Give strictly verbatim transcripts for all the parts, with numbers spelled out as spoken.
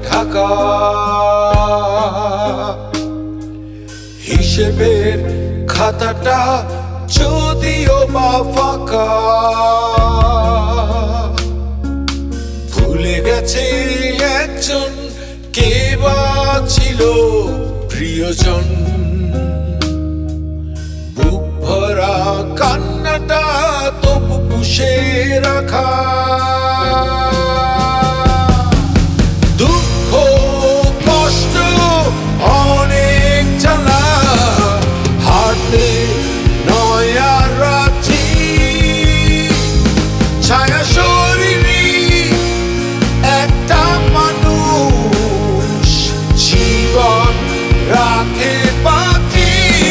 ঢাকা। হিসেবের খাতাটা যদিও বা ফাঁকা, ভুলে গেছে একজন কে বা ছিল প্রিয়জন। বুক ভরা কান্নাটা তবু পুষে রাখা, দুঃখ কষ্ট অনেক জ্বালা, হাতে নয় আর রাজি, ছায়া শরীরী একটা মানুষ জীবন রাখে বাকি।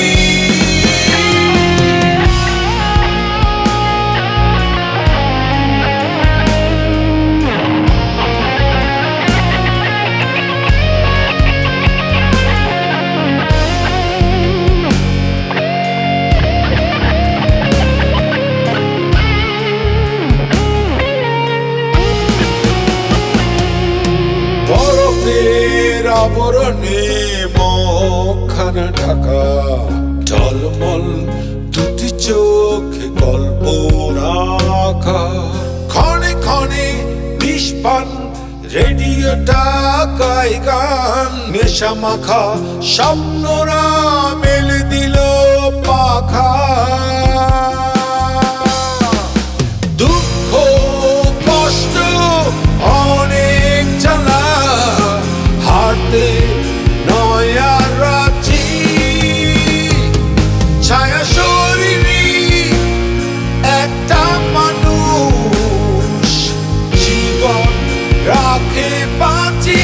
বরফের আবরণে মুখখানা ঢাকা, ঝলমল দুটি চোখে গল্প রাখা। ক্ষণে ক্ষণে বিষপান রেডিওটা গায় গান, নেশা মাখা স্বপ্নরা মেলে দিল পাখা। দুঃখ কষ্ট অনেক জ্বালা, হাতে নয় আর রাজি, ছায়া শরীরী একটা মানুষ জীবন রাখে বাঁচি।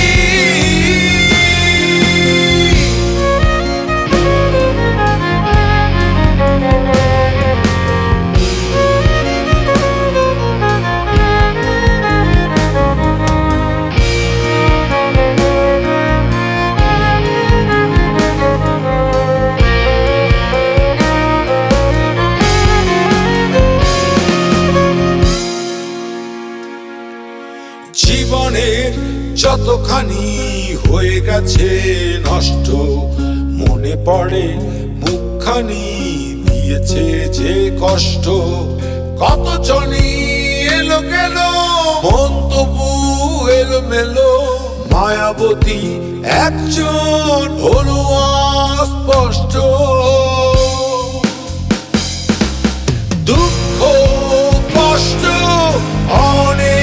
জীবনের যতখানি হয়ে গেছে নষ্ট, মনে পড়ে মুখখানি দিয়েছে যে কষ্ট। কত জনই এলো গেল, মন তবু এলো মেলো, মায়াবতী একজন হলো অস্পষ্ট। দুঃখ কষ্ট অনেক